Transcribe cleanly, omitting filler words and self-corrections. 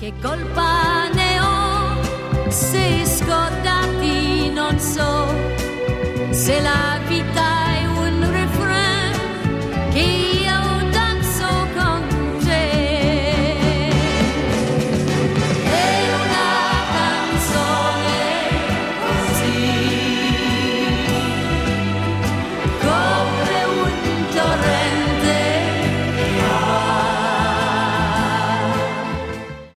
Che colpa ne ho se scordati non so, se la vita